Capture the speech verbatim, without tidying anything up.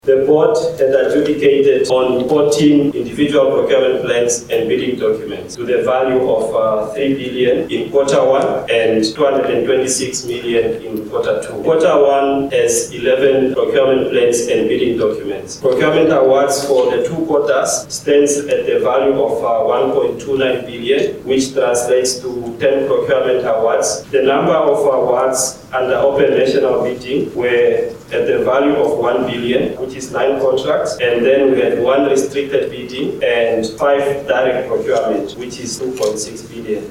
The board had adjudicated on fourteen individual procurement plans and bidding documents to the value of uh, three billion in quarter one and two hundred twenty-six million in quarter two. Quarter one has eleven procurement plans and bidding documents. Procurement awards for the two quarters stands at the value of uh, one point two nine billion, which translates to ten procurement awards. The number of awards under open national bidding were at the value of one billion, which is nine contracts, and then we had one restricted bidding and five direct procurement, which is two point six billion.